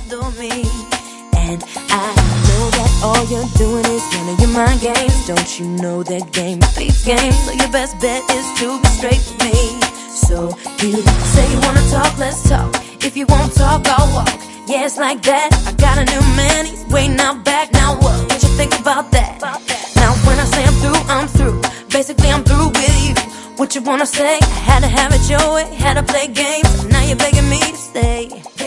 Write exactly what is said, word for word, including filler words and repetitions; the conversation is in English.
adore me. And I know that all you're doing is one of your mind games. Don't you know that game beats game? So your best bet is to be straight with me. So you say you wanna talk, let's talk. If you won't talk, I'll walk. Yeah, it's like that. I got a new man, he's waiting out back. Now what? What you think about that? Now when I say I'm through, I'm through. Basically I'm through with you. What you wanna say? I had to have it your way, had to play games. Now you're begging me to stay.